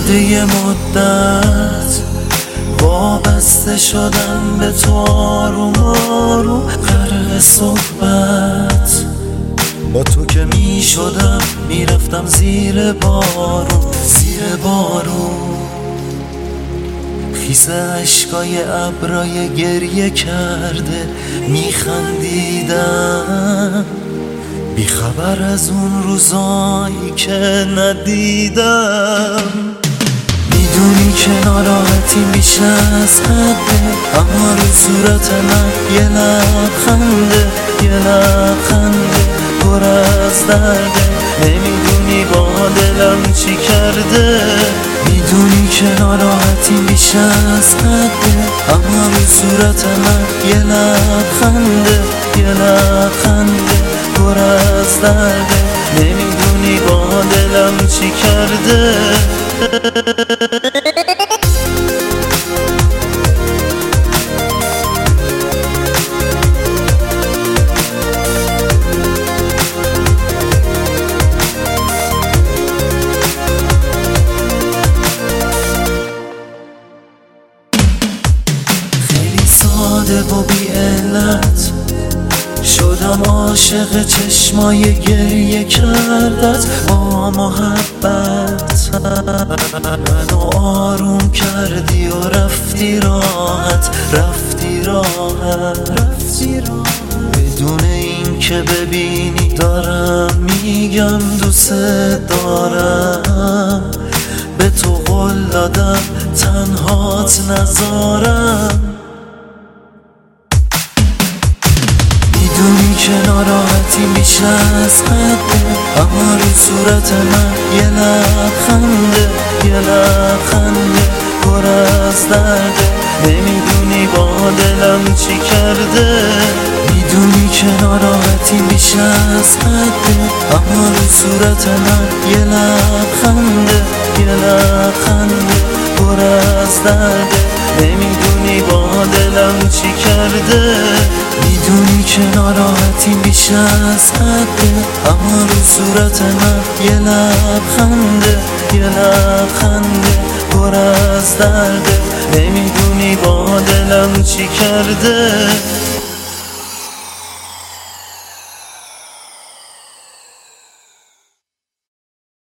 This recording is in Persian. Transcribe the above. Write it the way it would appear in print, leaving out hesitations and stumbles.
شده یه مدت وابسته شدم به تو، آروم آروم غرق صحبت با تو که می شدم میرفتم زیر بارون، زیر بارون. خیز عشقای ابرای گریه کرده میخندیدم، بی خبر از اون روزایی که ندیدم. میدونی که ناراحتی بیش از حده، اما رو صورت من یه لبخنده، یه لبخنده پر از درده. نمیدونی با دلم چی کرده، میدونی که ناراحتی بیش از حده، اما رو صورت من یه لبخنده، یه لبخنده پر از درده. نمیدونی با دلم چی کرده. خیلی ساده و بی علت شدم عاشق چشمای گریه کردت با محبت. منو آروم کردی و رفتی راحت، رفتی راحت، رفتی راحت. بدون این که ببینی دارم میگم دوست دارم، به تو قول دادم تنهات نذارم. میدونی که ناراحتی بیش از حده، اما رو صورت من یه لبخنده، یه لبخنده پر از درده. نمیدونی با دلم چی کرده، میدونی که ناراحتی بیش از حده، اما رو صورت من یه لبخنده، یه لبخنده پر از درده. نمیدونی با دلم چی کرده، میدونی که ناراحتی بیش از حده، اما رو صورت من یه لبخنده، یه لبخنده پر از درده. نمیدونی با دلم چی کرده.